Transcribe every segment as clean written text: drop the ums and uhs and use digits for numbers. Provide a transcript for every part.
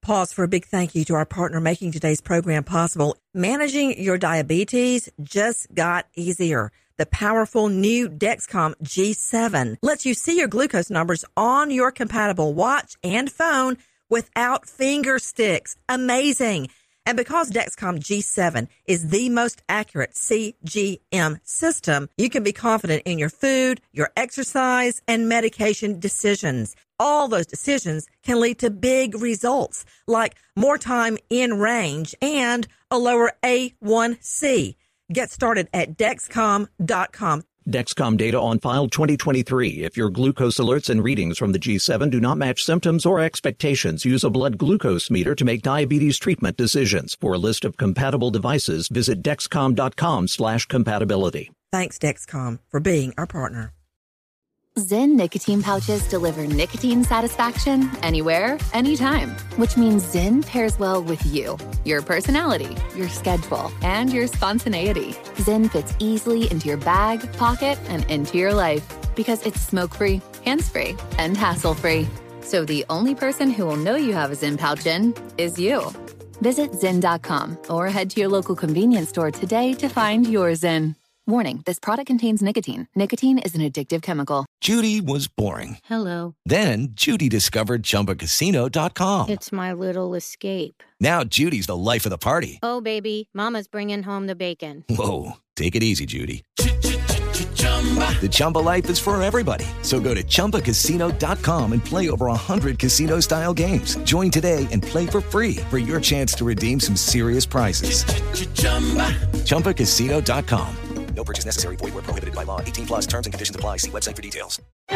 Pause for a big thank you to our partner making today's program possible. Managing your diabetes just got easier. The powerful new Dexcom G7 lets you see your glucose numbers on your compatible watch and phone without finger sticks. Amazing. And because Dexcom G7 is the most accurate CGM system, you can be confident in your food, your exercise, and medication decisions. All those decisions can lead to big results, like more time in range and a lower A1C. Get started at Dexcom.com. Dexcom data on file 2023. If your glucose alerts and readings from the G7 do not match symptoms or expectations, use a blood glucose meter to make diabetes treatment decisions. For a list of compatible devices, visit Dexcom.com/compatibility. Thanks, Dexcom, for being our partner. Zyn nicotine pouches deliver nicotine satisfaction anywhere, anytime, which means Zyn pairs well with you, your personality, your schedule, and your spontaneity. Zyn fits easily into your bag, pocket, and into your life because it's smoke-free, hands-free, and hassle-free. So the only person who will know you have a Zyn pouch in is you. Visit Zyn.com or head to your local convenience store today to find your Zyn. Warning, this product contains nicotine. Nicotine is an addictive chemical. Judy was boring. Hello. Then Judy discovered ChumbaCasino.com. It's my little escape. Now Judy's the life of the party. Oh, baby, mama's bringing home the bacon. Whoa, take it easy, Judy. The Chumba life is for everybody. So go to ChumbaCasino.com and play over 100 casino-style games. Join today and play for free for your chance to redeem some serious prizes. ChumbaCasino.com. No purchase necessary. Void where prohibited by law. 18 plus terms and conditions apply. See website for details.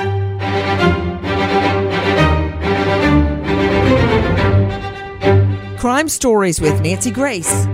Crime Stories with Nancy Grace.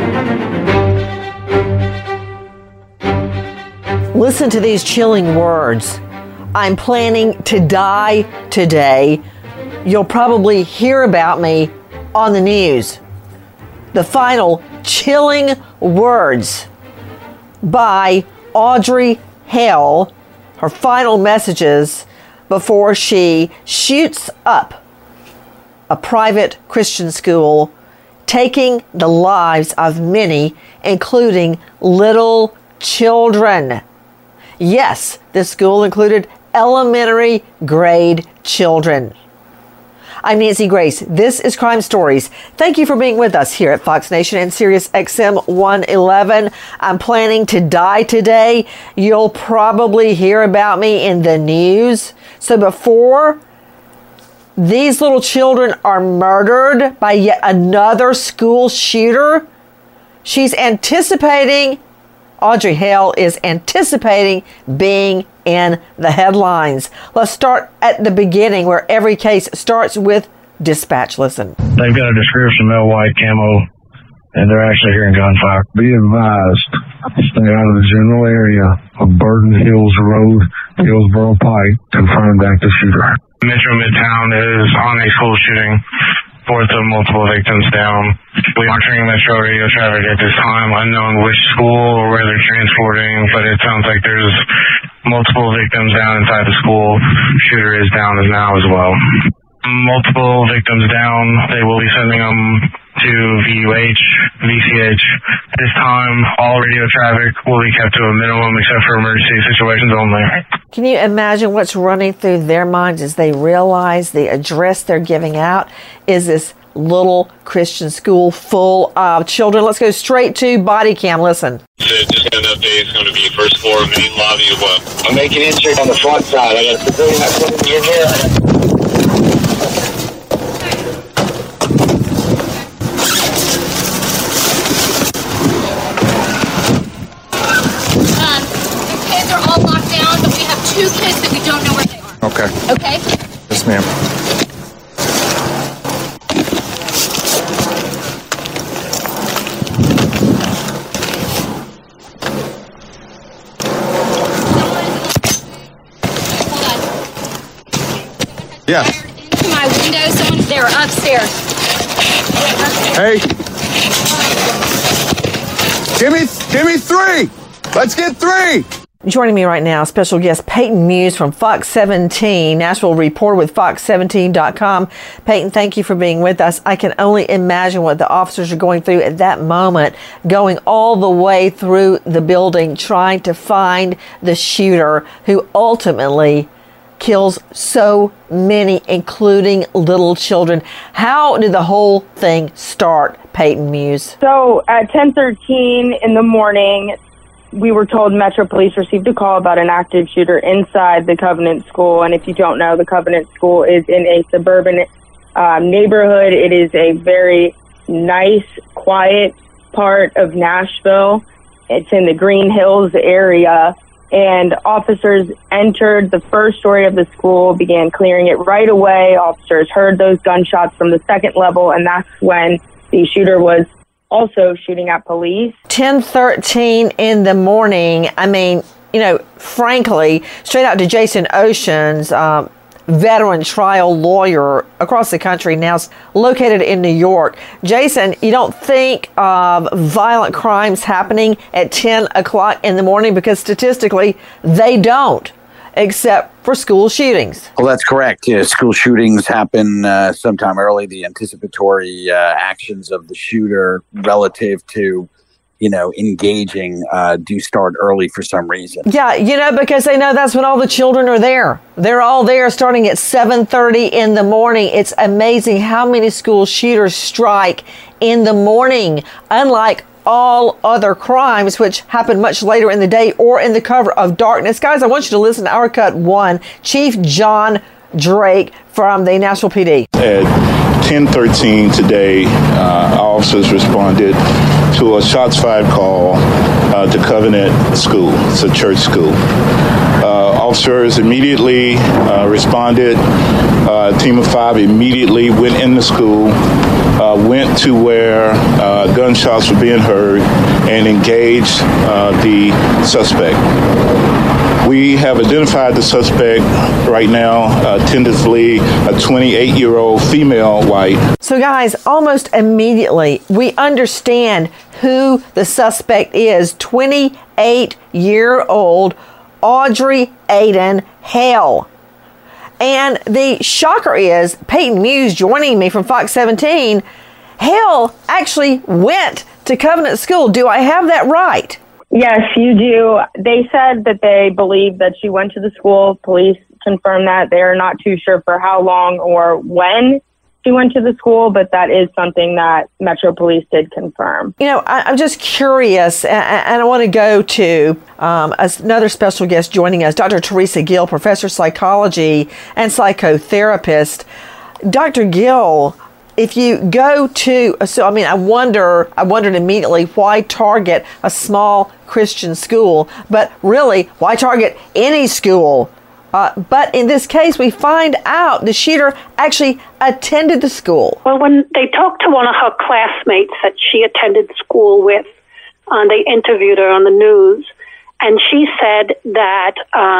Listen to these chilling words. I'm planning to die today. You'll probably hear about me on the news. The final chilling words by Audrey Hale, her final messages before she shoots up a private Christian school, taking the lives of many, including little children. Yes, this school included elementary grade children. I'm Nancy Grace. This is Crime Stories. Thank you for being with us here at Fox Nation and Sirius XM 111. I'm planning to die today. You'll probably hear about me in the news. So before these little children are murdered by yet another school shooter, Audrey Hale is anticipating being in the headlines. Let's start at the beginning, where every case starts with dispatch. Listen. They've got a description of white camo, and they're actually hearing gunfire. Be advised, stay out of the general area of Burden Hills Road, Hillsboro Pike. Confirmed active shooter. Metro Midtown is on a school shooting. Fourth of multiple victims down. We're monitoring Metro radio traffic at this time, unknown which school or where they're transporting, but it sounds like there's multiple victims down inside the school. Shooter is down now as well. Multiple victims down. They will be sending them to VUH, VCH. At this time, all radio traffic will be kept to a minimum except for emergency situations only. Can you imagine what's running through their minds as they realize the address they're giving out is this little Christian school full of children? Let's go straight to body cam. Listen. Just got an update. It's going to be first floor, main lobby as well. I'm making intake on the front side. I got a civilian that's in here. Two kids that we don't know where they are. Okay. Okay? Yes, ma'am. Hold on. Yeah. Into my window, they were upstairs. Hey. Give me 3. Let's get 3. Joining me right now, special guest Peyton Muse from Fox 17, Nashville reporter with Fox17.com. Peyton, thank you for being with us. I can only imagine what the officers are going through at that moment, going all the way through the building, trying to find the shooter who ultimately kills so many, including little children. How did the whole thing start, Peyton Muse? So at 10:13 in the morning, we were told Metro Police received a call about an active shooter inside the Covenant School. And if you don't know, the Covenant School is in a suburban neighborhood. It is a very nice, quiet part of Nashville. It's in the Green Hills area. And officers entered the first story of the school, began clearing it right away. Officers heard those gunshots from the second level, and that's when the shooter was also shooting at police. 10:13 in the morning. I mean, frankly, straight out to Jason Oceans, veteran trial lawyer across the country, now located in New York. Jason, you don't think of violent crimes happening at 10 o'clock in the morning, because statistically they don't, except for school shootings. Well, that's correct. School shootings happen sometime early. The anticipatory actions of the shooter relative to engaging do start early for some reason. Yeah, because they know that's when all the children are there. They're all there starting at 7:30 in the morning. It's amazing how many school shooters strike in the morning, unlike all other crimes, which happen much later in the day or in the cover of darkness. Guys, I want you to listen to Our Cut 1, Chief John Drake from the Nashville PD. At 10:13 today, officers responded to a shots fired call to Covenant School. It's a church school. Officers immediately responded. A team of 5 immediately went in the school, went to where gunshots were being heard, and engaged the suspect. We have identified the suspect right now, tentatively a 28-year-old female white. So guys, almost immediately we understand who the suspect is. 28-year-old Audrey Aden Hale. And the shocker is, Peyton Muse joining me from Fox 17, Hale actually went to Covenant School. Do I have that right? Yes, you do. They said that they believe that she went to the school. Police confirmed that. They're not too sure for how long or when she went to the school, but that is something that Metro Police did confirm. I'm just curious, and I want to go to another special guest joining us, Dr. Teresa Gill, professor of psychology and psychotherapist. Dr. Gill, if you go to, I wondered immediately why target a small Christian school, but really, why target any school? But in this case, we find out the shooter actually attended the school. Well, when they talked to one of her classmates that she attended school with, they interviewed her on the news, and she said that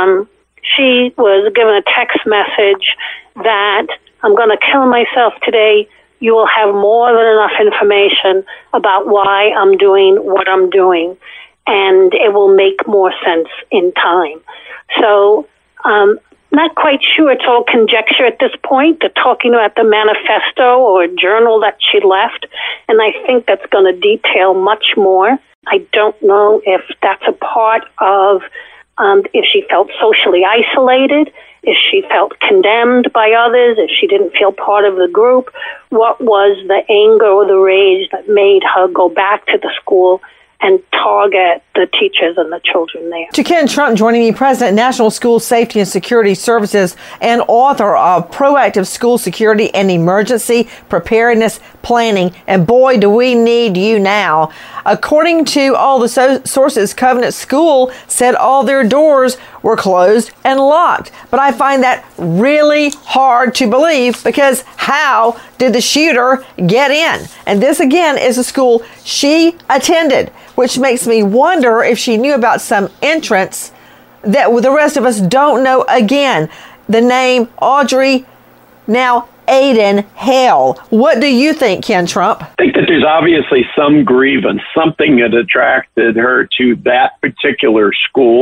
she was given a text message that, "I'm going to kill myself today. You will have more than enough information about why I'm doing what I'm doing, and it will make more sense in time." So, not quite sure. It's all conjecture at this point. They're talking about the manifesto or a journal that she left, and I think that's going to detail much more. I don't know if that's a part of if she felt socially isolated, if she felt condemned by others, if she didn't feel part of the group. What was the anger or the rage that made her go back to the school and target the teachers and the children there? To Ken Trump joining me, President, National School Safety and Security Services, and author of Proactive School Security and Emergency Preparedness Planning. And boy, do we need you now. According to all the sources, Covenant School said all their doors were closed and locked. But I find that really hard to believe, because how did the shooter get in? And this, again, is a school she attended, which makes me wonder if she knew about some entrance that the rest of us don't know. Again, the name Audrey, now Aden Hale. What do you think, Ken Trump? I think that there's obviously some grievance, something that attracted her to that particular school.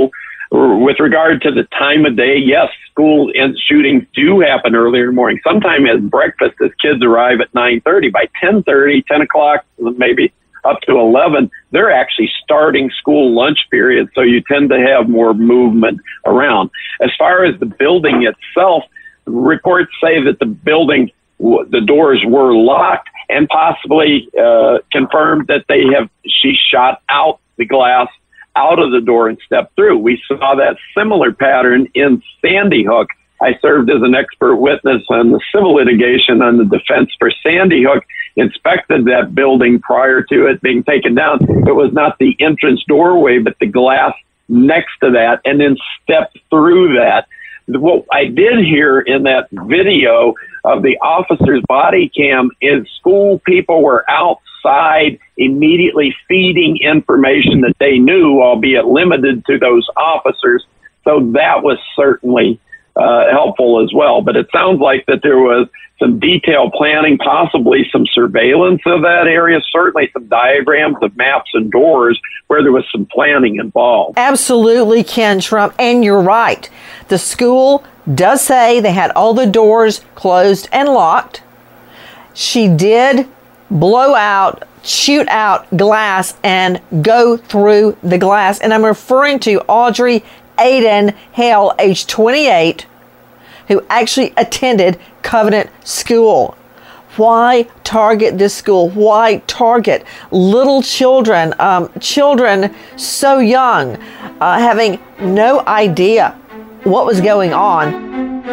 With regard to the time of day, yes, school and shootings do happen earlier in the morning. Sometimes at breakfast, as kids arrive at 9:30. By 10:30, 10 o'clock, maybe up to 11, they're actually starting school lunch period, so you tend to have more movement around. As far as the building itself, reports say that the building, the doors were locked, and possibly confirmed that she shot out the glass out of the door and stepped through. We saw that similar pattern in Sandy Hook. I served as an expert witness on the civil litigation on the defense for Sandy Hook, inspected that building prior to it being taken down. It was not the entrance doorway, but the glass next to that, and then stepped through that. What I did hear in that video of the officer's body cam is school people were outside immediately feeding information that they knew, albeit limited to those officers. So that was certainly helpful as well. But it sounds like that there was some detailed planning, possibly some surveillance of that area, certainly some diagrams of maps and doors where there was some planning involved. Absolutely, Ken Trump. And you're right. The school does say they had all the doors closed and locked. She did shoot out glass and go through the glass. And I'm referring to Audrey Aiden Hale, age 28, who actually attended Covenant School. Why target this school? Why target little children, children so young, having no idea what was going on?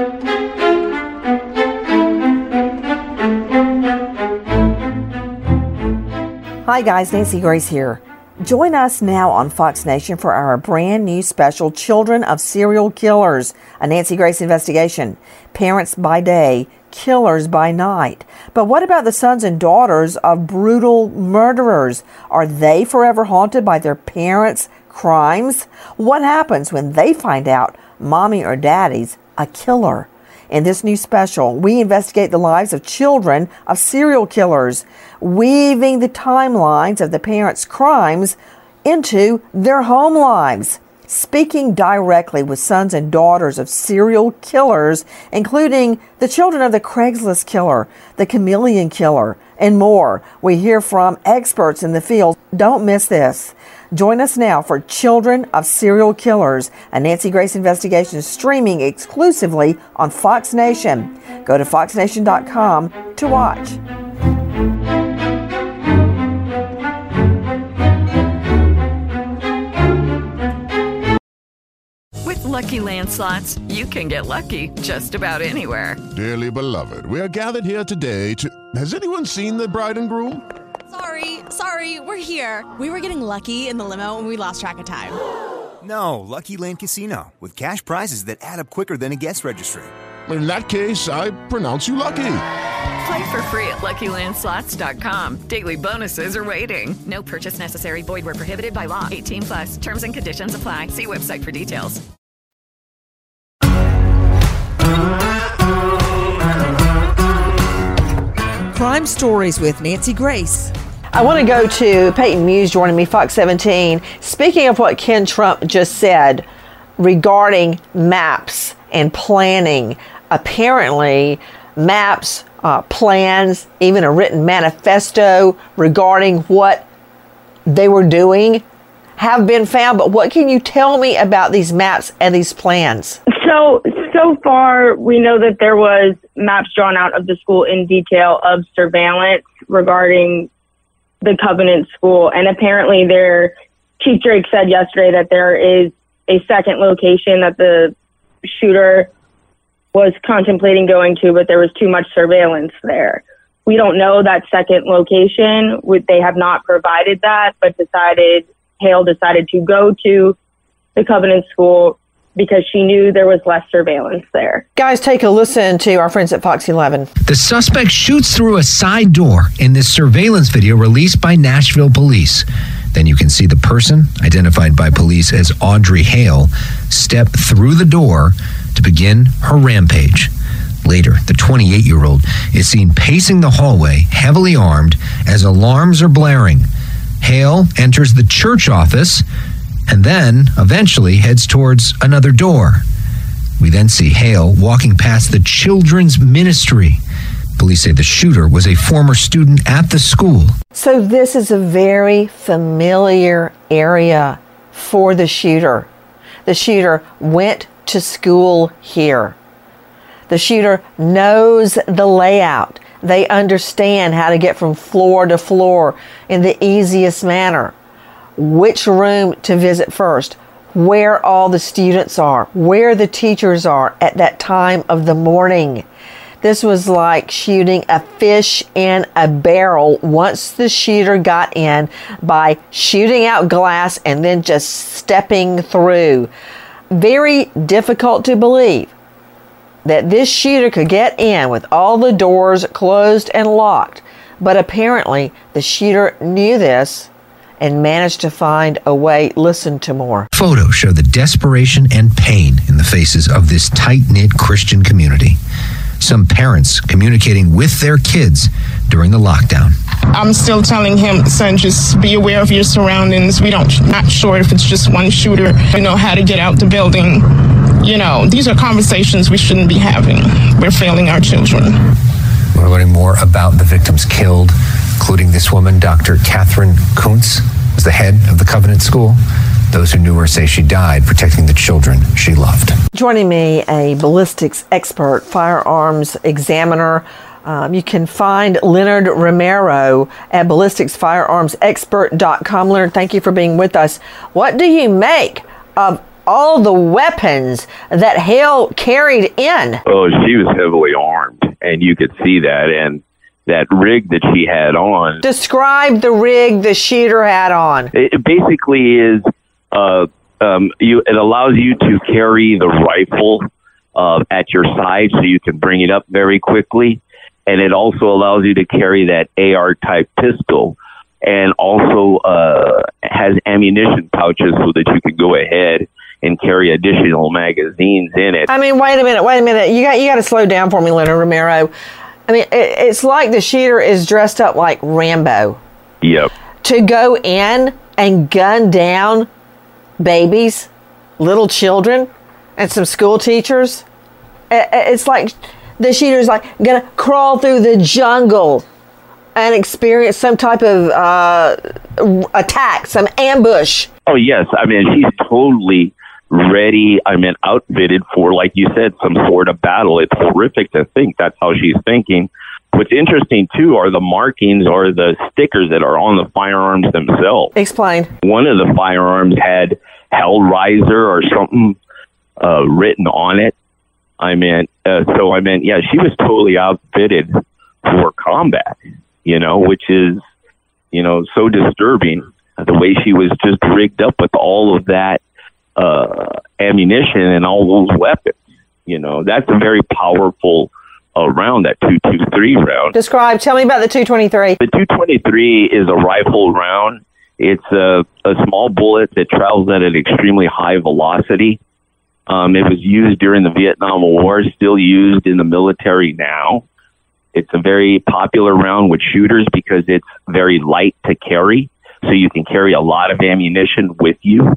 Hi guys, Nancy Grace here. Join us now on Fox Nation for our brand new special, Children of Serial Killers, a Nancy Grace investigation. Parents by day, killers by night. But what about the sons and daughters of brutal murderers? Are they forever haunted by their parents' crimes? What happens when they find out mommy or daddy's a killer? In this new special, we investigate the lives of children of serial killers, weaving the timelines of the parents' crimes into their home lives. Speaking directly with sons and daughters of serial killers, including the children of the Craigslist killer, the chameleon killer, and more. We hear from experts in the field. Don't miss this. Join us now for Children of Serial Killers, a Nancy Grace investigation streaming exclusively on Fox Nation. Go to foxnation.com to watch. With Lucky Land Slots, you can get lucky just about anywhere. Dearly beloved, we are gathered here today to... Has anyone seen the bride and groom? Sorry, we're here. We were getting lucky in the limo and we lost track of time. No, Lucky Land Casino, with cash prizes that add up quicker than a guest registry. In that case, I pronounce you lucky. Play for free at LuckyLandSlots.com. Daily bonuses are waiting. No purchase necessary. Void where prohibited by law. 18+. Terms and conditions apply. See website for details. Crime Stories with Nancy Grace. I want to go to Peyton Muse joining me, Fox 17. Speaking of what Ken Trump just said regarding maps and planning, apparently maps, plans, even a written manifesto regarding what they were doing have been found. But what can you tell me about these maps and these plans? So far, we know that there was maps drawn out of the school in detail of surveillance regarding the Covenant School. And apparently Chief Drake said yesterday that there is a second location that the shooter was contemplating going to, but there was too much surveillance there. We don't know that second location. They have not provided that, but Hale decided to go to the Covenant School because she knew there was less surveillance there. Guys, take a listen to our friends at Fox 11. The suspect shoots through a side door in this surveillance video released by Nashville police. Then you can see the person, identified by police as Audrey Hale, step through the door to begin her rampage. Later, the 28-year-old is seen pacing the hallway, heavily armed, as alarms are blaring. Hale enters the church office and then eventually heads towards another door. We then see Hale walking past the children's ministry. Police say the shooter was a former student at the school. So this is a very familiar area for the shooter. The shooter went to school here. The shooter knows the layout. They understand how to get from floor to floor in the easiest manner. Which room to visit first, where all the students are, where the teachers are at that time of the morning. This was like shooting a fish in a barrel once the shooter got in by shooting out glass and then just stepping through. Very difficult to believe that this shooter could get in with all the doors closed and locked. But apparently the shooter knew this and managed to find a way. Listen to more. Photos show the desperation and pain in the faces of this tight-knit Christian community. Some parents communicating with their kids during the lockdown. I'm still telling him, son, just be aware of your surroundings. Not sure if it's just one shooter. You know how to get out the building. You know, these are conversations we shouldn't be having. We're failing our children. We're learning more about the victims killed, including this woman, Dr. Catherine Kuntz, was the head of the Covenant School. Those who knew her say she died protecting the children she loved. Joining me, a ballistics expert, firearms examiner. You can find Leonard Romero at ballisticsfirearmsexpert.com. Leonard, thank you for being with us. What do you make of all the weapons that Hale carried in? Oh, she was heavily armed, and you could see that. And that rig that she had on. Describe the rig the shooter had on. It basically is, it allows you to carry the rifle at your side so you can bring it up very quickly. And it also allows you to carry that AR-type pistol, and also has ammunition pouches so that you can go ahead and carry additional magazines in it. I mean, wait a minute. You got to slow down for me, Leonard Romero. I mean, it's like the shooter is dressed up like Rambo. Yep. To go in and gun down babies, little children, and some school teachers. It's like the shooter's like going to crawl through the jungle and experience some type of attack, some ambush. Oh, yes. I mean, she's totally ready, outfitted for, like you said, some sort of battle. It's horrific to think that's how she's thinking. What's interesting, too, are the markings or the stickers that are on the firearms themselves. Explain. One of the firearms had Hellraiser or something written on it. Yeah, she was totally outfitted for combat, which is, so disturbing. The way she was just rigged up with all of that ammunition and all those weapons. That's a very powerful round, that 223 round. Tell me about the 223. The 223 is a rifle round. It's a small bullet that travels at an extremely high velocity. It was used during the Vietnam War, still used in the military now. It's a very popular round with shooters because it's very light to carry, so you can carry a lot of ammunition with you.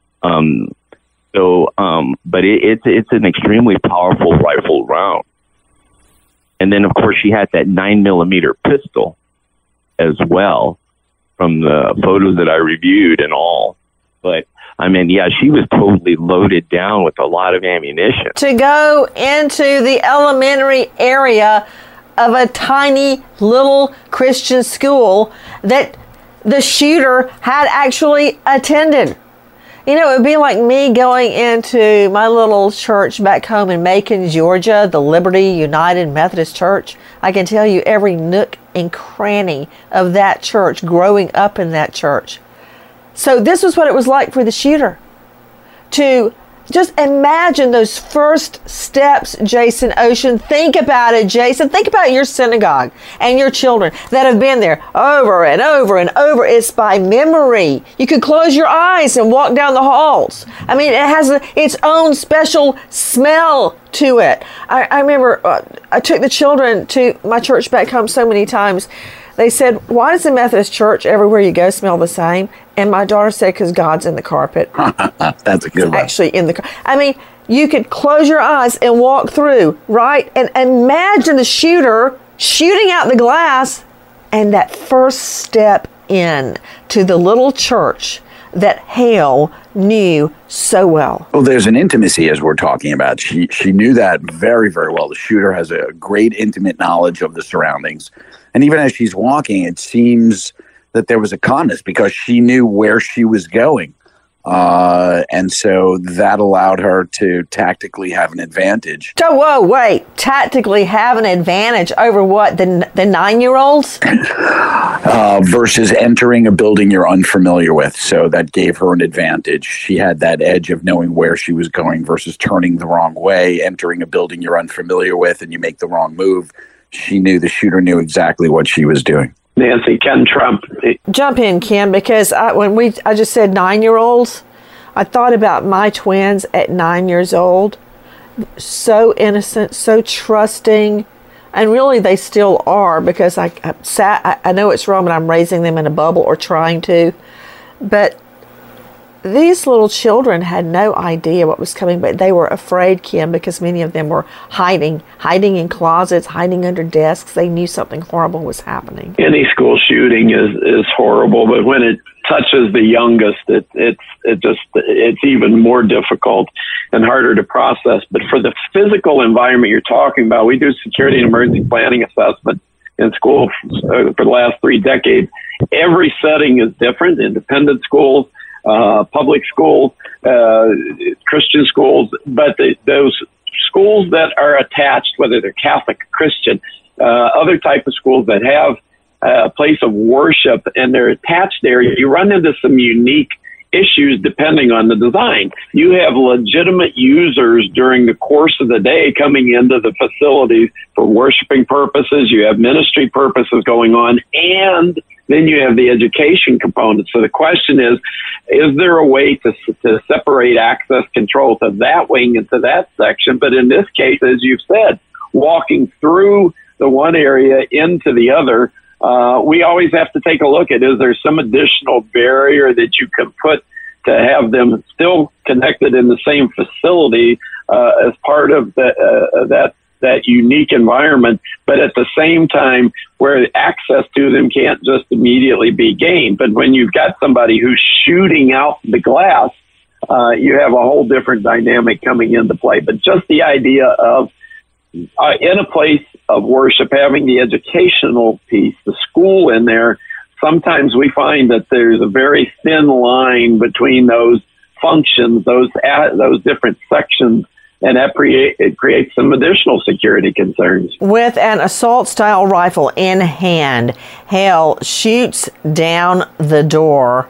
But it's an extremely powerful rifle round. And then, of course, she had that 9mm pistol as well from the photos that I reviewed and all. But, she was totally loaded down with a lot of ammunition. To go into the elementary area of a tiny little Christian school that the shooter had actually attended. It would be like me going into my little church back home in Macon, Georgia, the Liberty United Methodist Church. I can tell you every nook and cranny of that church, growing up in that church. So this was what it was like for the shooter. To just imagine those first steps, Jason Ocean. Think about it, Jason. Think about your synagogue and your children that have been there over and over and over. It's by memory. You could close your eyes and walk down the halls. It has its own special smell to it. I remember I took the children to my church back home so many times. They said, why does the Methodist church everywhere you go smell the same? And my daughter said, because God's in the carpet. That's a good one. Actually in the I mean, you could close your eyes and walk through, right? And imagine the shooter shooting out the glass and that first step in to the little church that Hale knew so well. Well, there's an intimacy as we're talking about. She knew that very, very well. The shooter has a great intimate knowledge of the surroundings. And even as she's walking, it seems that there was a calmness because she knew where she was going. And so that allowed her to tactically have an advantage. So, whoa, wait. Tactically have an advantage over what? The 9-year-olds? Versus entering a building you're unfamiliar with. So that gave her an advantage. She had that edge of knowing where she was going versus turning the wrong way, entering a building you're unfamiliar with, and you make the wrong move. She knew the shooter knew exactly what she was doing. Nancy, Ken Trump. Jump in, Kim, because I just said 9-year-olds. I thought about my twins at 9 years old. So innocent, so trusting. And really, they still are because I know it's wrong, but I'm raising them in a bubble or trying to. But these little children had no idea what was coming, but they were afraid, Kim, because many of them were hiding in closets, hiding under desks. They knew something horrible was happening. Any school shooting is horrible, but when it touches the youngest, it's even more difficult and harder to process. But for the physical environment you're talking about, we do security and emergency planning assessment in school for the last 3 decades. Every setting is different. Independent schools, public schools, Christian schools, but those schools that are attached, whether they're Catholic, Christian, other type of schools that have a place of worship and they're attached there, you run into some unique issues depending on the design. You have legitimate users during the course of the day coming into the facilities for worshiping purposes. You have ministry purposes going on, and then you have the education component. So the question is there a way to separate access control to that wing and to that section? But in this case, as you've said, walking through the one area into the other, we always have to take a look at, is there some additional barrier that you can put to have them still connected in the same facility as part of that unique environment, but at the same time where access to them can't just immediately be gained. But when you've got somebody who's shooting out the glass, you have a whole different dynamic coming into play. But just the idea of in a place of worship, having the educational piece, the school in there, sometimes we find that there's a very thin line between those functions, those different sections, and that creates some additional security concerns. With an assault-style rifle in hand, Hale shoots down the door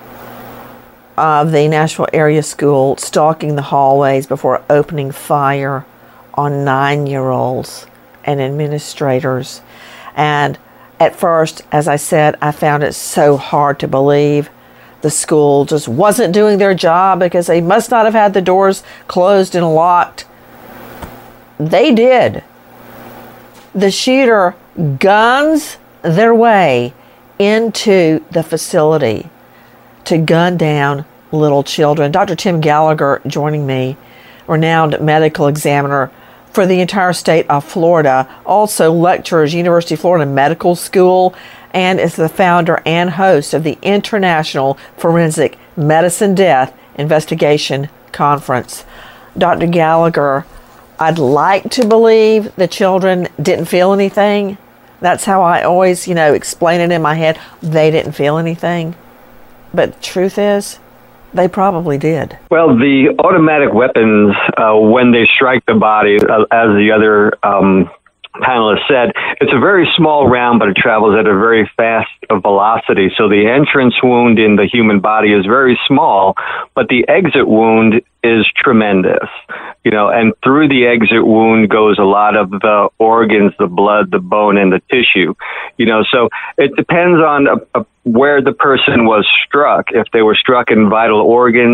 of the Nashville area school, stalking the hallways before opening fire on 9-year-olds and administrators. And at first, as I said, I found it so hard to believe the school just wasn't doing their job because they must not have had the doors closed and locked. They did. The shooter guns their way into the facility to gun down little children. Dr. Tim Gallagher joining me, renowned medical examiner for the entire state of Florida, also lectures University of Florida Medical School, and is the founder and host of the International Forensic Medicine Death Investigation Conference. Dr. Gallagher, I'd like to believe the children didn't feel anything. That's how I always, explain it in my head. They didn't feel anything. But the truth is, they probably did. Well, the automatic weapons, when they strike the body, as the other panelist said, it's a very small round, but it travels at a very fast velocity. So the entrance wound in the human body is very small, but the exit wound is tremendous. And through the exit wound goes a lot of the organs, the blood, the bone, and the tissue. So it depends on where the person was struck. If they were struck in vital organs,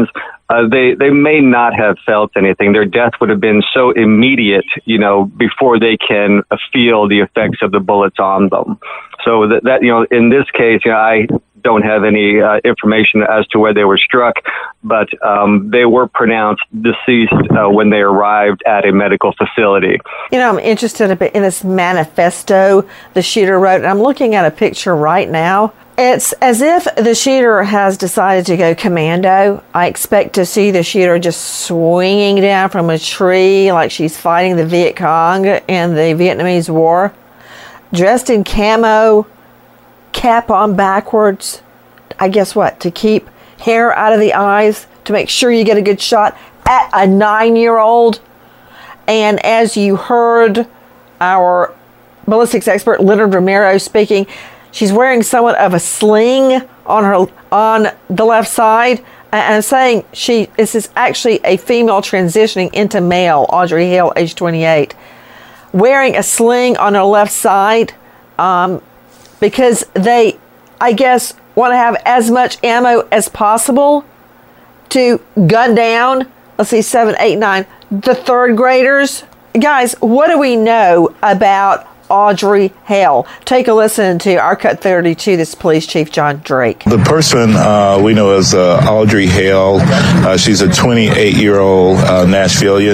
they may not have felt anything. Their death would have been so immediate, before they can feel the effects of the bullets on them. So that in this case, I don't have any information as to where they were struck, but they were pronounced deceased when they arrived at a medical facility. I'm interested a bit in this manifesto the shooter wrote, and I'm looking at a picture right now. It's as if the shooter has decided to go commando. I expect to see the shooter just swinging down from a tree like she's fighting the Viet Cong in the Vietnamese War, dressed in camo, cap on backwards. I guess what? To keep hair out of the eyes, to make sure you get a good shot at a 9-year-old. And as you heard our ballistics expert Leonard Romero speaking, she's wearing somewhat of a sling on the left side, and saying this is actually a female transitioning into male, Audrey Hale, age 28, wearing a sling on her left side, because they, I guess, want to have as much ammo as possible to gun down, 7, 8, 9, the third graders. Guys, what do we know about Audrey Hale? Take a listen to our Cut 32, this Police Chief John Drake. The person we know as Audrey Hale. She's a 28-year-old Nashvilleian.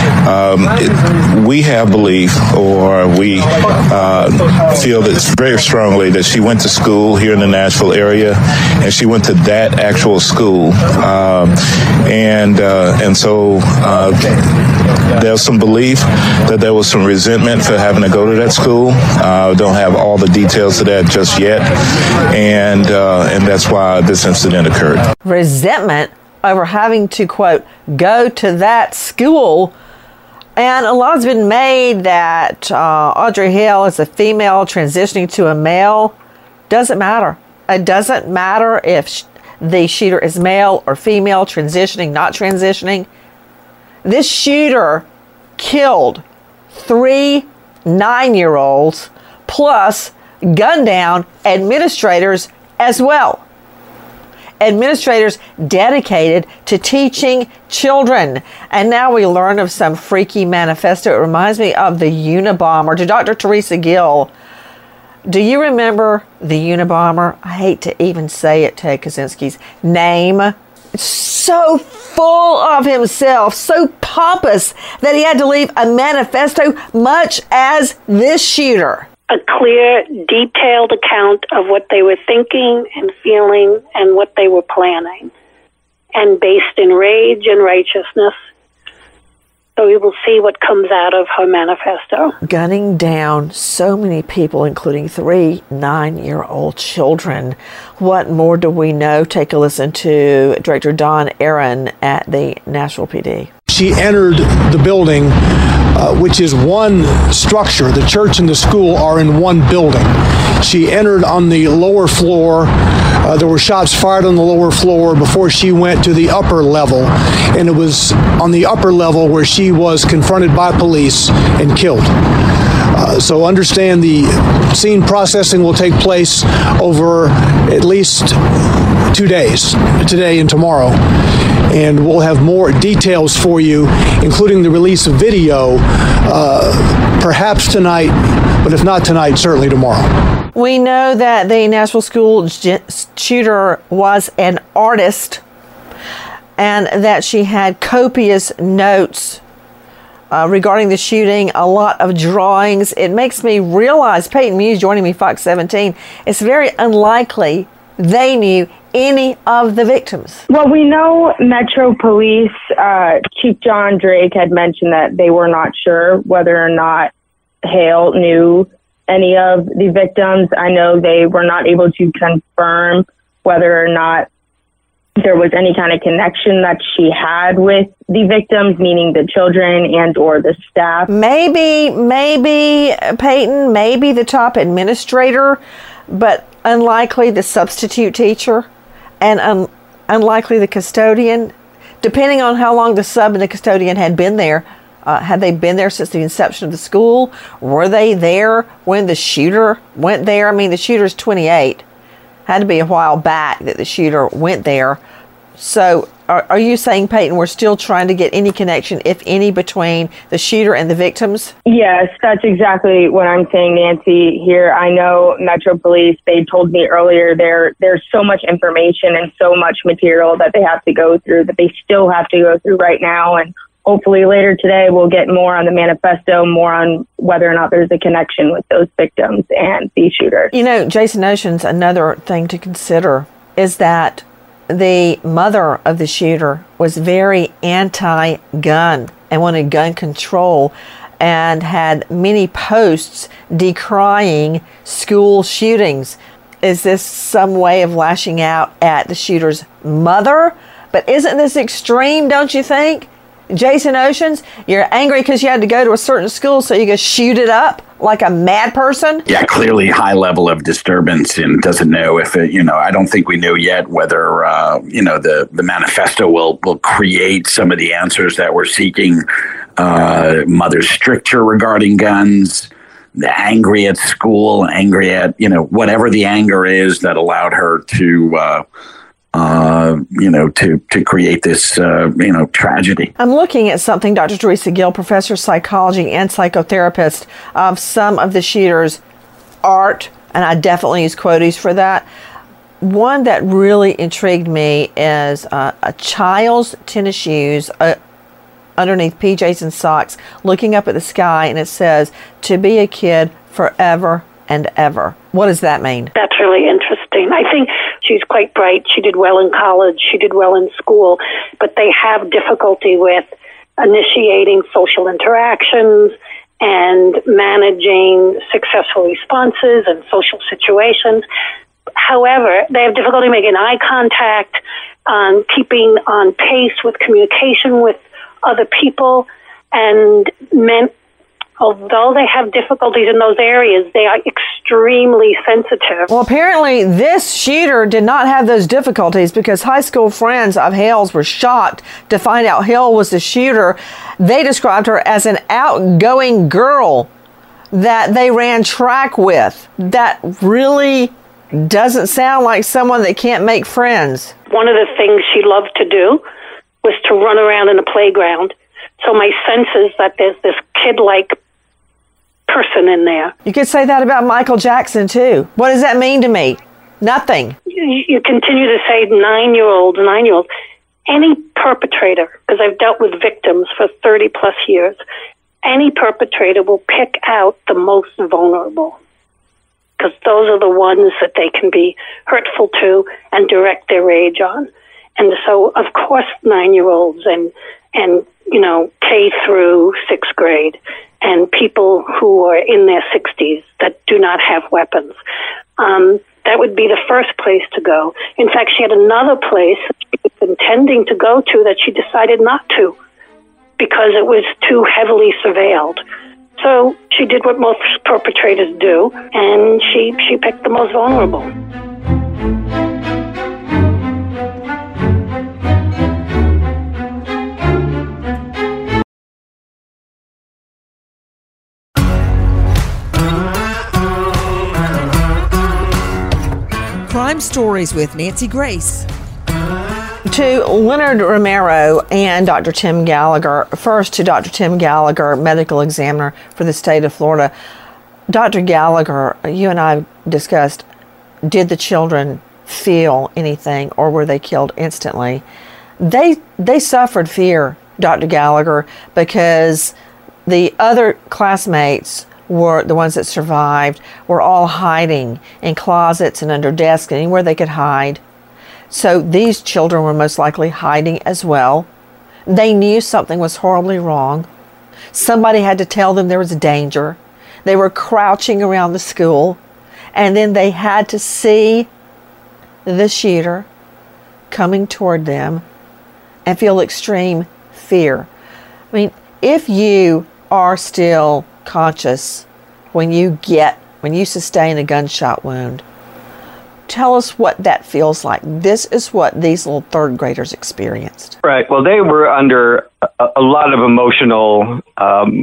We have belief, or we feel that very strongly, that she went to school here in the Nashville area, and she went to that actual school. And so there's some belief that there was some resentment for having to go to that school. Don't have all the details of that just yet, and that's why this incident occurred. Resentment over having to, quote, go to that school. And a lot has been made that Audrey Hale is a female transitioning to a male. Doesn't matter. It doesn't matter if the shooter is male or female, transitioning, not transitioning. This shooter killed 3 9-year-olds plus gunned down administrators as well. Administrators dedicated to teaching children. And now we learn of some freaky manifesto. It reminds me of the Unabomber. To Dr. Teresa Gill, do you remember the Unabomber? I hate to even say it, Ted Kaczynski's name. It's so full of himself, so pompous, that he had to leave a manifesto, much as this shooter. A clear, detailed account of what they were thinking and feeling and what they were planning, and based in rage and righteousness. So we will see what comes out of her manifesto. Gunning down so many people, including 3 9-year-old children. What more do we know? Take a listen to Director Don Aaron at the Nashville PD. She entered the building, which is one structure. The church and the school are in one building. She entered on the lower floor. There were shots fired on the lower floor before she went to the upper level. And it was on the upper level where she was confronted by police and killed. So understand the scene processing will take place over at least 2 days, today and tomorrow. And we'll have more details for you, including the release of video, perhaps tonight, but if not tonight, certainly tomorrow. We know that the Nashville school shooter was an artist, and that she had copious notes regarding the shooting, a lot of drawings. It makes me realize, Peyton Muse joining me, Fox 17, it's very unlikely they knew any of the victims. Well, we know Metro Police Chief John Drake had mentioned that they were not sure whether or not Hale knew any of the victims. I know they were not able to confirm whether or not there was any kind of connection that she had with the victims, meaning the children and or the staff. Maybe Peyton, maybe the top administrator, but unlikely the substitute teacher, and unlikely the custodian, depending on how long the sub and the custodian had been there. Had they been there since the inception of the school? Were they there when the shooter went there? I mean, the shooter's 28. Had to be a while back that the shooter went there. So are you saying, Peyton, we're still trying to get any connection, if any, between the shooter and the victims? Yes, that's exactly what I'm saying, Nancy. Here, I know Metro Police, they told me earlier there's so much information and so much material that they have to go through, that they still have to go through right now. And hopefully later today we'll get more on the manifesto, more on whether or not there's a connection with those victims and the shooter. You know, Jason Oceans, another thing to consider is that the mother of the shooter was very anti-gun and wanted gun control, and had many posts decrying school shootings. Is this some way of lashing out at the shooter's mother? But isn't this extreme, don't you think? Jason Oceans, you're angry because you had to go to a certain school, so you go shoot it up like a mad person? Yeah, clearly high level of disturbance, and doesn't know if it, I don't think we know yet whether, the manifesto will create some of the answers that we're seeking. Mother's stricture regarding guns, the angry at school, angry at, whatever the anger is that allowed her to create this, tragedy. I'm looking at something, Dr. Teresa Gill, professor of psychology and psychotherapist, of some of the shooters' art, and I definitely use quotes for that. One that really intrigued me is a child's tennis shoes underneath PJs and socks, looking up at the sky, and it says, "To be a kid forever and ever." What does that mean? That's really interesting. I think she's quite bright. She did well in college. She did well in school. But they have difficulty with initiating social interactions and managing successful responses and social situations. However, they have difficulty making eye contact, keeping on pace with communication with other people, and although they have difficulties in those areas, they are extremely sensitive. Well, apparently this shooter did not have those difficulties, because high school friends of Hale's were shocked to find out Hale was the shooter. They described her as an outgoing girl that they ran track with. That really doesn't sound like someone that can't make friends. One of the things she loved to do was to run around in the playground. So my sense is that there's this kid-like person in there. You could say that about Michael Jackson, too. What does that mean to me? Nothing. You continue to say 9-year-olds. Any perpetrator, because I've dealt with victims for 30-plus years, any perpetrator will pick out the most vulnerable, because those are the ones that they can be hurtful to and direct their rage on. And so, of course, 9-year-olds and K through 6th grade, and people who are in their 60s that do not have weapons. That would be the first place to go. In fact, she had another place she was intending to go to that she decided not to, because it was too heavily surveilled. So she did what most perpetrators do, and she picked the most vulnerable. Crime Stories with Nancy Grace. To Leonard Romero and Dr. Tim Gallagher. First, to Dr. Tim Gallagher, medical examiner for the state of Florida. Dr. Gallagher, you and I discussed, did the children feel anything, or were they killed instantly? They suffered fear, Dr. Gallagher, because the other classmates were the ones that survived, were all hiding in closets and under desks, anywhere they could hide. So these children were most likely hiding as well. They knew something was horribly wrong. Somebody had to tell them there was danger. They were crouching around the school, and then they had to see the shooter coming toward them and feel extreme fear. I mean, if you are still conscious when you sustain a gunshot wound, tell us what that feels like. This is what these little third graders experienced. Right. Well, they were under a lot of emotional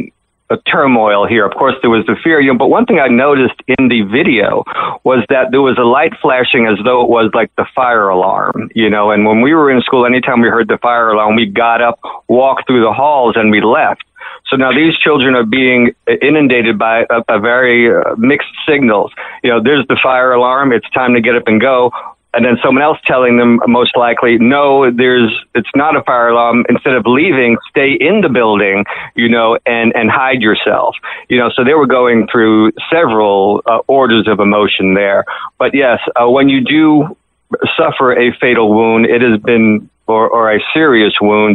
turmoil here. Of course, there was the fear, but one thing I noticed in the video was that there was a light flashing as though it was like the fire alarm, and when we were in school, anytime we heard the fire alarm, we got up, walked through the halls, and we left. So now these children are being inundated by a very mixed signals. There's the fire alarm. It's time to get up and go. And then someone else telling them, most likely, no, it's not a fire alarm. Instead of leaving, stay in the building, and hide yourself. So they were going through several orders of emotion there. But yes, when you do suffer a fatal wound, it has been, or a serious wound,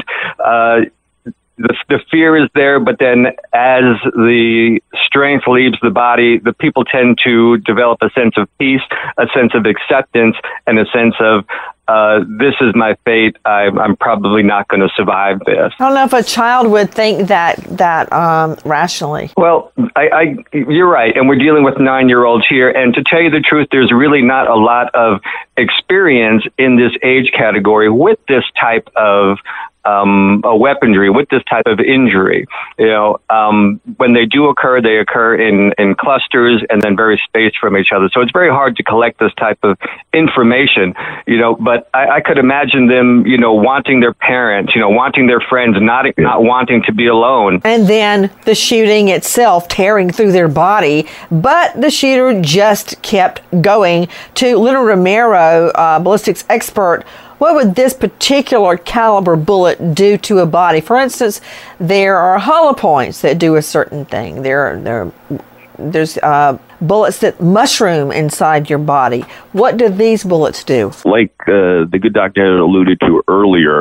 the fear is there, but then as the strength leaves the body, the people tend to develop a sense of peace, a sense of acceptance, and a sense of, this is my fate. I'm probably not going to survive this. I don't know if a child would think that rationally. Well, you're right, and we're dealing with 9-year-olds here. And to tell you the truth, there's really not a lot of experience in this age category with this type of a weaponry, with this type of injury. When they do occur, they occur in clusters and then very spaced from each other. So it's very hard to collect this type of information, but I could imagine them, wanting their parents, wanting their friends, not wanting to be alone. And then the shooting itself tearing through their body, but the shooter just kept going. To Leonard Romero, ballistics expert, what would this particular caliber bullet do to a body? For instance, there are hollow points that do a certain thing. There's bullets that mushroom inside your body. What do these bullets do? Like the good doctor alluded to earlier,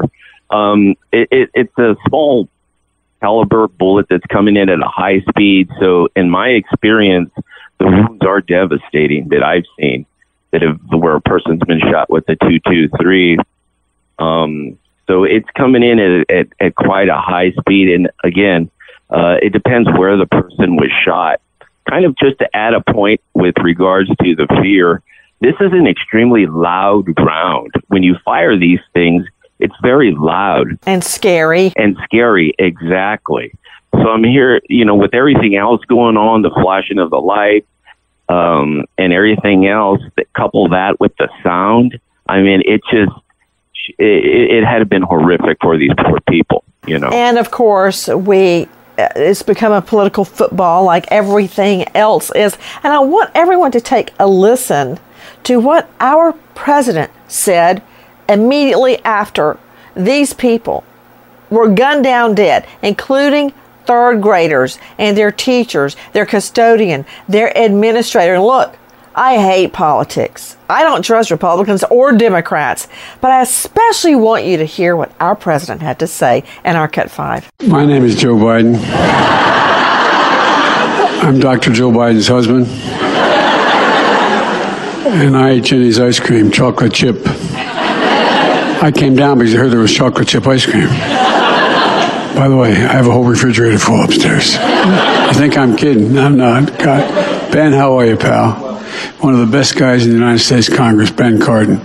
it's a small caliber bullet that's coming in at a high speed. So in my experience, the wounds are devastating that I've seen. Where a person's been shot with a .223. So it's coming in at quite a high speed. And again, it depends where the person was shot. Kind of just to add a point with regards to the fear, this is an extremely loud round. When you fire these things, it's very loud. And scary. Exactly. So I'm here, with everything else going on, the flashing of the light, and everything else, that couple that with the sound, I mean, it had been horrific for these poor people, And of course, it's become a political football like everything else is. And I want everyone to take a listen to what our president said immediately after these people were gunned down dead, including third graders and their teachers, their custodian, their administrator. And look, I hate politics. I don't trust Republicans or Democrats, but I especially want you to hear what our president had to say in our Cut 5. My name is Joe Biden. I'm Dr. Joe Biden's husband. And I ate Jenny's ice cream, chocolate chip. I came down because I heard there was chocolate chip ice cream. By the way, I have a whole refrigerator full upstairs. I think I'm kidding. I'm not. God. Ben, how are you, pal? One of the best guys in the United States Congress, Ben Cardin.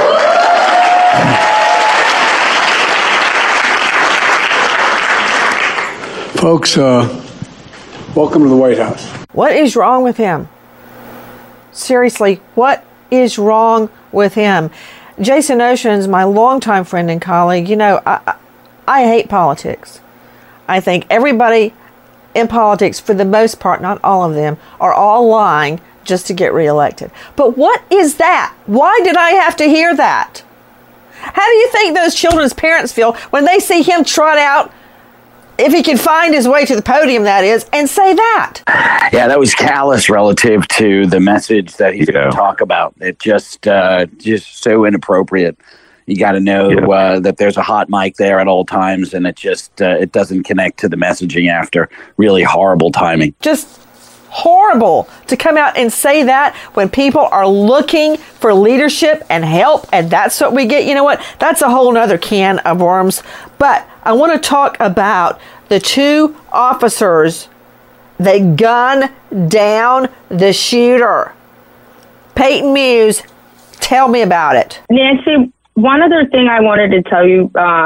Folks, welcome to the White House. What is wrong with him? Seriously, what is wrong with him? Jason Oceans, my longtime friend and colleague, I hate politics. I think everybody in politics, for the most part, not all of them, are all lying just to get reelected. But what is that? Why did I have to hear that? How do you think those children's parents feel when they see him trot out, if he can find his way to the podium, that is, and say that? Yeah, that was callous relative to the message that he's going to talk about. It just so inappropriate. You got to know that there's a hot mic there at all times, and it doesn't connect to the messaging after. Really horrible timing. Just horrible to come out and say that when people are looking for leadership and help, and that's what we get. You know what? That's a whole nother can of worms. But I want to talk about the two officers that gunned down the shooter. Peyton Muse, tell me about it. Nancy, one other thing I wanted to tell you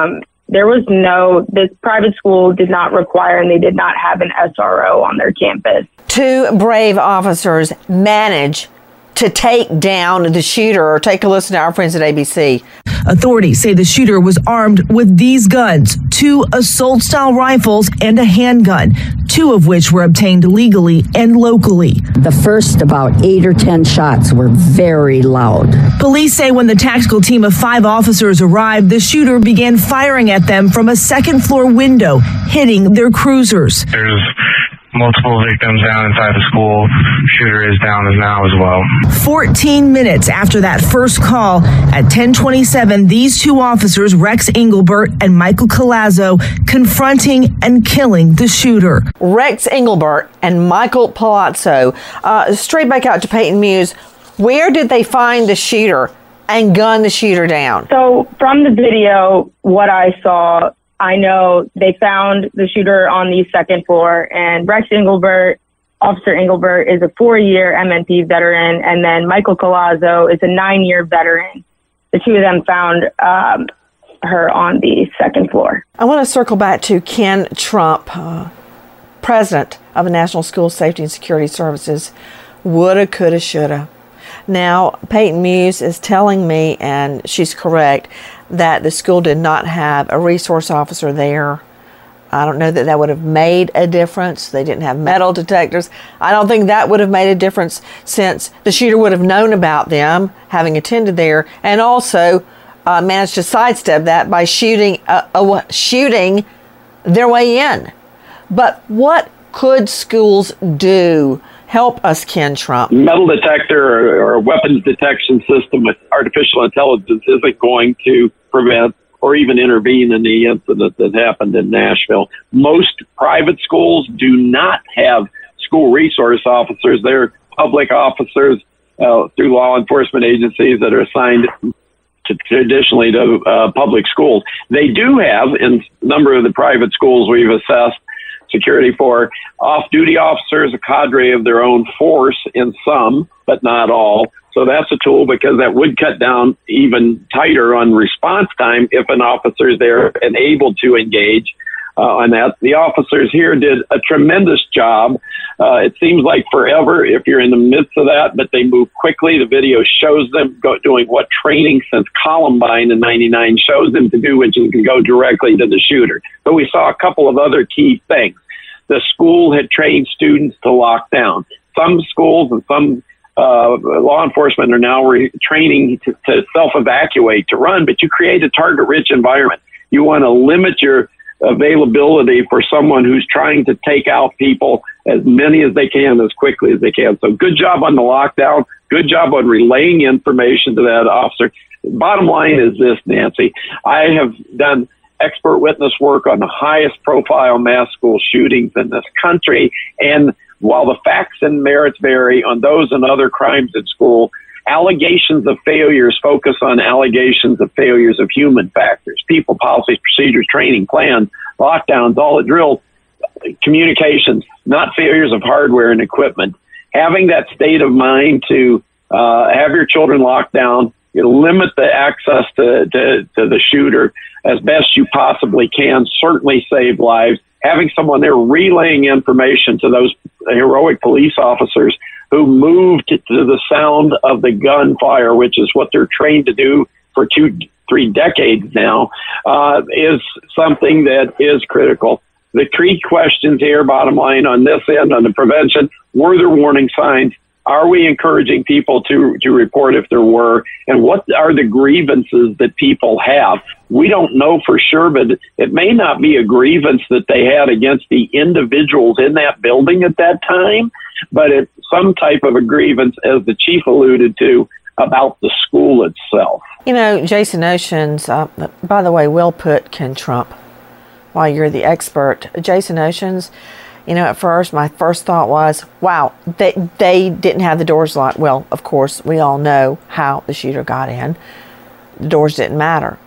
This private school did not require, and they did not have an SRO on their campus. 2 brave officers managed to take down the shooter. Take a listen to our friends at ABC. Authorities say the shooter was armed with these guns, 2 assault-style rifles and a handgun, 2 of which were obtained legally and locally. The first about 8 or 10 shots were very loud. Police say when the tactical team of 5 officers arrived, the shooter began firing at them from a second-floor window, hitting their cruisers. There's multiple victims down inside the school. Shooter is down now as well. 14 minutes after that first call, at 10:27, these 2 officers, Rex Engelbert and Michael Palazzo, confronting and killing the shooter. Rex Engelbert and Michael Palazzo. Straight back out to Peyton Muse. Where did they find the shooter and gun the shooter down? So from the video, what I saw, I know they found the shooter on the second floor, and Rex Engelbert, Officer Engelbert, is a 4-year MNP veteran, and then Michael Palazzo is a 9-year veteran. The 2 of them found her on the second floor. I want to circle back to Ken Trump, president of the National School Safety and Security Services. Woulda, coulda, shoulda. Now, Peyton Muse is telling me, and she's correct, that the school did not have a resource officer there. I don't know that that would have made a difference. They didn't have metal detectors. I don't think that would have made a difference, since the shooter would have known about them, having attended there, and also managed to sidestep that by shooting their way in. But what could schools do? Help us, Ken Trump. Metal detector or weapons detection system with artificial intelligence isn't going to prevent or even intervene in the incident that happened in Nashville. Most private schools do not have school resource officers. They're public officers through law enforcement agencies that are assigned traditionally to public schools. They do have, in a number of the private schools we've assessed security for, off-duty officers, a cadre of their own force in some, but not all. So that's a tool, because that would cut down even tighter on response time if an officer is there and able to engage on that. The officers here did a tremendous job. It seems like forever if you're in the midst of that, but they move quickly. The video shows them doing what training since Columbine in '99 shows them to do, which is to go directly to the shooter. But we saw a couple of other key things. The school had trained students to lock down. Some schools and some law enforcement are now training to self-evacuate, to run, but you create a target-rich environment. You want to limit your availability for someone who's trying to take out people, as many as they can, as quickly as they can. So good job on the lockdown. Good job on relaying information to that officer. Bottom line is this, Nancy. I have done expert witness work on the highest profile mass school shootings in this country. And while the facts and merits vary on those and other crimes at school, allegations of failures focus on allegations of failures of human factors: people, policies, procedures, training, plans, lockdowns, all the drill, communications, not failures of hardware and equipment. Having that state of mind to have your children locked down, you limit the access to the shooter as best you possibly can, certainly save lives. Having someone there relaying information to those heroic police officers who moved to the sound of the gunfire, which is what they're trained to do for 2-3 decades now, is something that is critical. The key questions here, bottom line on this end, on the prevention: were there warning signs? Are we encouraging people to report if there were? And what are the grievances that people have? We don't know for sure, but it may not be a grievance that they had against the individuals in that building at that time, but it's some type of a grievance, as the chief alluded to, about the school itself. You know, Jason Oceans, by the way, well put, Ken Trump, while you're the expert. Jason Oceans, you know, at first, my first thought was, wow, they didn't have the doors locked. Well, of course, we all know how the shooter got in. The doors didn't matter.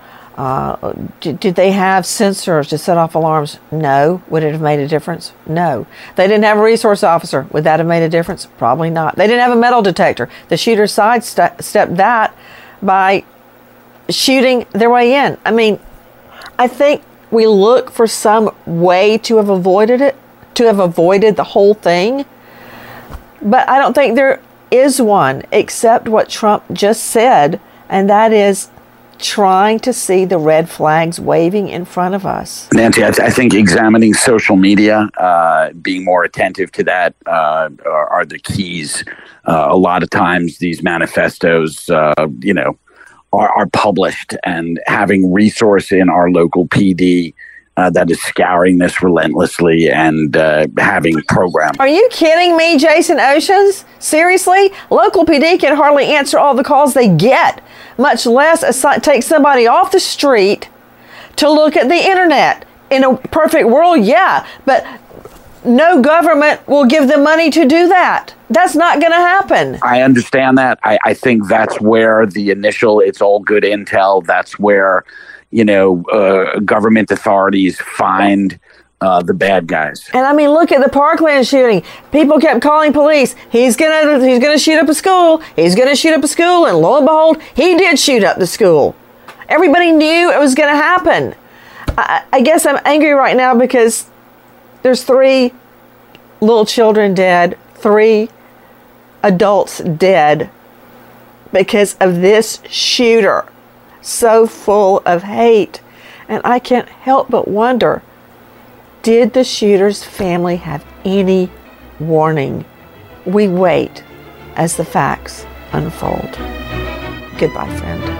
Did they have sensors to set off alarms? No. Would it have made a difference? No. They didn't have a resource officer. Would that have made a difference? Probably not. They didn't have a metal detector. The shooter sidestepped that by shooting their way in. I mean, I think we look for some way to have avoided it, to have avoided the whole thing. But I don't think there is one, except what Trump just said, and that is trying to see the red flags waving in front of us. Nancy, I think examining social media, being more attentive to that are the keys. A lot of times these manifestos, are published, and having resource in our local PD that is scouring this relentlessly and having programs. Are you kidding me, Jason Oceans? Seriously? Local PD can hardly answer all the calls they get, much less take somebody off the street to look at the internet. In a perfect world, yeah, but no government will give them money to do that. That's not going to happen. I understand that. I think that's where the initial, it's all good intel. That's where, government authorities find the bad guys. And I mean, look at the Parkland shooting. People kept calling police. He's gonna shoot up a school. He's gonna shoot up a school. And lo and behold, he did shoot up the school. Everybody knew it was going to happen. I guess I'm angry right now because there's 3 little children dead, 3 adults dead because of this shooter, so full of hate. And I can't help but wonder, did the shooter's family have any warning? We wait as the facts unfold. Goodbye, friend.